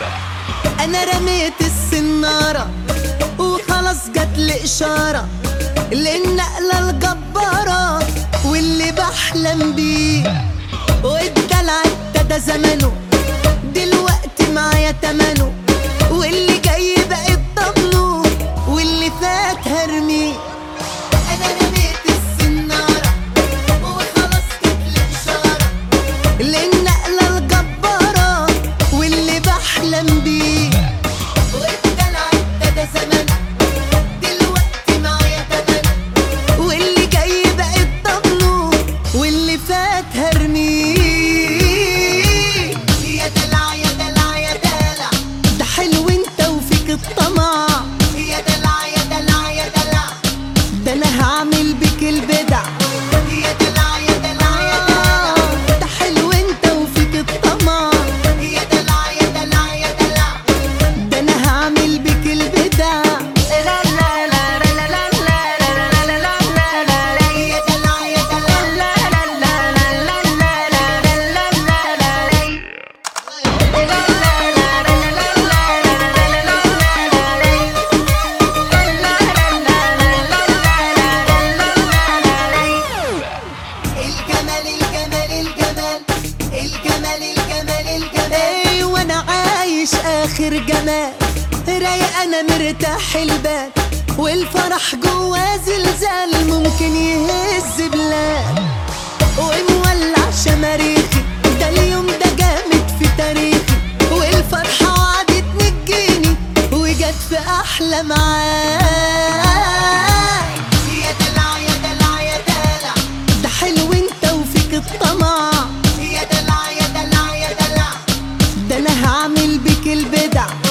انا رميت السنارة وخلاص جاتلي اشارة للنقلة الجبارة واللي بحلم بيه، والدلع ابتدى زمنه دلوقتي معايا تمنه، واللي جاي بقيت ضمنه واللي فات هرميه. انا رميت السنارة وخلاص جاتلي اشارة للنقلة الجبارة واللي بحلم بيه، والدلع ابتدى زمنه دلوقتي معايا تمنه، واللي جاي بقيت ضمنه واللي فات هرميه. يا دلع يا دلع يا دلع ده حلو انت وفيك الطمع، يا دلع يا دلع يا دلع ده انا هعمل بيك البدع، يا دلع يا دلع يا دلع ده حلو انت وفيك الطمع، يا دلع يا دلع يا دلع ده انا هعمل بيك البدع. لا لا لا لا لا لا لا لا لا لا لا يا دلع يا دلع لا لا لا لا لا لا لا لا لا الجمال الجمال الجمال الجمال الجمال الجمال. ايه وانا عايش اخر جمال، رايق انا مرتاح البال، والفرح جوا زلزال ممكن يهز بلاد، ومولع شماريخي ده اليوم ده جامد في تاريخي، والفرحة وعدت تنجيني وجت في احلى معاك. يا دلع يا دلع يا دلع ده حلو انت وفيك الطمع، يا دلع يا دلع يا دلع ده انا هعمل بيك البدع.